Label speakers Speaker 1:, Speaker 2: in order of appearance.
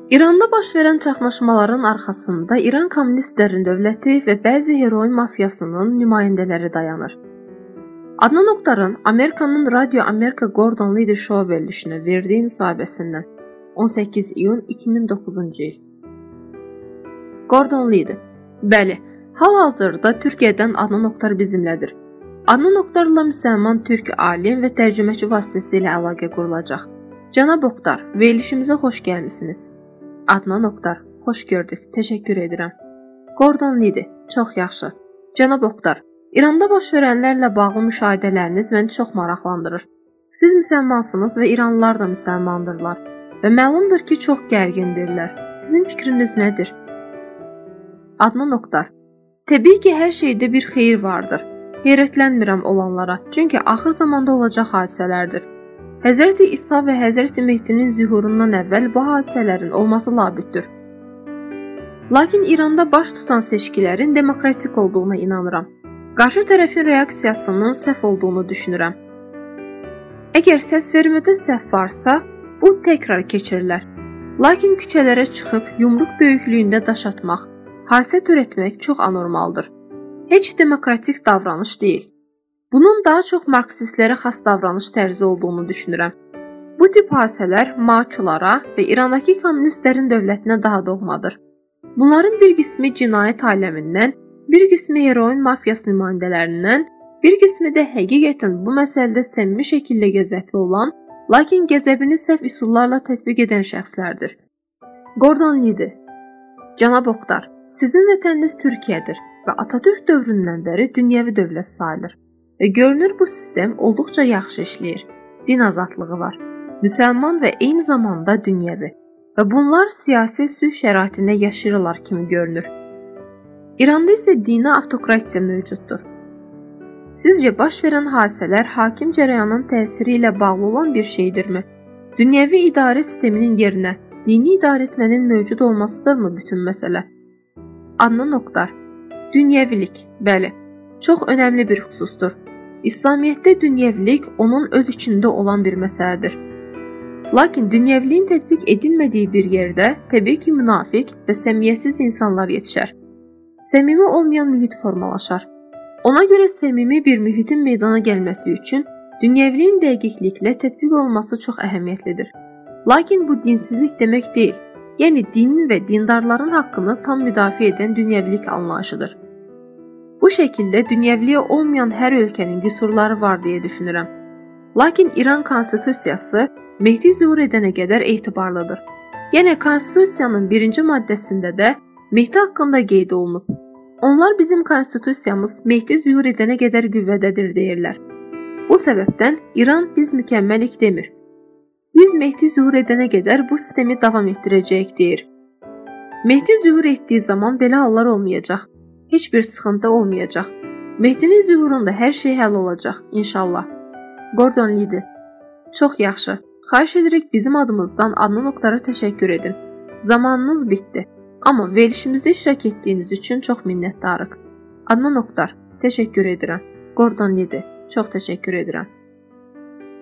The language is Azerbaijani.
Speaker 1: İranda baş verən çaxnaşmaların arxasında İran Kommunistlərin dövləti və bəzi heroin mafiyasının nümayəndələri dayanır. Adnan Oktar'ın Amerikanın Radio America Gordon Liddy Show verilişinə verdiyi müsahibəsindən 18 iyun 2009-cu il. Gordon Liddy: Bəli, hal-hazırda Türkiyədən Adnan Oktar bizimlədir. Adnan Oktarla müsəlman türk alim və tərcüməçi vasitəsilə əlaqə qurulacaq. Cənab Oktar, verilişimizə xoş gəlmisiniz. Adnan Oktar: Xoş gördük, təşəkkür edirəm. Gordon Liddy: Çox yaxşı. Cənab Oktar, İranda baş verənlərlə bağlı müşahidələriniz məni çox maraqlandırır. Siz müsəlmansınız və İranlılar da müsəlmandırlar və məlumdur ki, çox gərgindirlər. Sizin fikriniz nədir? Adnan Oktar: Təbii ki, hər şeydə bir xeyir vardır. Heyrətlənmirəm olanlara, çünki axır zamanda olacaq hadisələrdir. Həzrəti İsa və Həzrəti Mehdinin zühurundan əvvəl bu hadisələrin olması labüddür. Lakin İranda baş tutan seçkilərin demokratik olduğuna inanıram. Qarşı tərəfin reaksiyasının səhv olduğunu düşünürəm. Əgər səs vermədə səhv varsa, bu təkrar keçirilər. Lakin küçələrə çıxıb yumruq böyüklüyündə daş atmaq, hadisə törətmək çox anormaldır. Heç demokratik davranış deyil. Bunun daha çox marksistlərə xas davranış tərzi olduğunu düşünürəm. Bu tip hadisələr maçulara və İrandakı kommunistlərin dövlətinə daha doğmadır. Bunların bir qismi cinayət aləmindən, bir qismi heroin mafiyası nümayəndələrindən, bir qismi də həqiqətən bu məsələdə səmimi şəkildə qəzəbli olan, lakin qəzəbini səhv üsullarla tətbiq edən şəxslərdir. Gordon Liddy: Cənab Oktar, sizin vətəniniz Türkiyədir və Atatürk dövründən bəri dünyəvi dövlət sayılır və görünür bu sistem olduqca yaxşı işləyir. Din azadlığı var, müsəlman və eyni zamanda dünyəvi və bunlar siyasi sülh şəraitində yaşayırlar kimi görünür. İranda isə dini avtokratiya mövcuddur. Sizcə baş verən hadisələr hakim cərəyanın təsiri ilə bağlı olan bir şeydirmi? Dünyəvi idarə sisteminin yerinə dini idarə etmənin mövcud olmasıdırmı bütün məsələ? Adnan Oktar: Dünyəvilik, bəli, çox önəmli bir xüsusdur. İslamiyyətdə dünyəvilik onun öz içində olan bir məsələdir. Lakin dünyəviliyin tətbiq edilmədiyi bir yerdə təbii ki, münafiq və səmiyyətsiz insanlar yetişər. Səmimi olmayan mühit formalaşar. Ona görə səmimi bir mühitin meydana gəlməsi üçün dünyəviliyin dəqiqliklə tətbiq olunması çox əhəmiyyətlidir. Lakin bu dinsizlik demək deyil, yəni dinin və dindarların haqqını tam müdafiə edən dünyəvilik anlayışıdır. Bu şəkildə dünyəviliyə olmayan hər ölkənin qüsurları var deyə düşünürəm. Lakin İran konstitusiyası Mehdi zühur edənə qədər etibarlıdır. Yəni konstitusiyanın 1-ci maddəsində də Mehdi haqqında qeyd olunub. Onlar bizim konstitusiyamız Mehdi zühur edənə qədər qüvvədədir deyirlər. Bu səbəbdən İran biz mükəmməlik demir. Biz Mehdi zühur edənə qədər bu sistemi davam etdirəcəyik deyir. Mehdi zühur etdiyi zaman belə hallar olmayacaq. Heç bir sıxıntı olmayacaq. Mehdinin zühurunda hər şey həll olacaq, inşallah. Gordon Liddy: Çox yaxşı. Xahiş edirik bizim adımızdan Adnan Oktar'a təşəkkür edin. Zamanınız bitdi. Amma verilişimizdə iştirak etdiyiniz üçün çox minnətdarıq. Adnan Oktar: Təşəkkür edirəm. Gordon Liddy: Çox təşəkkür edirəm.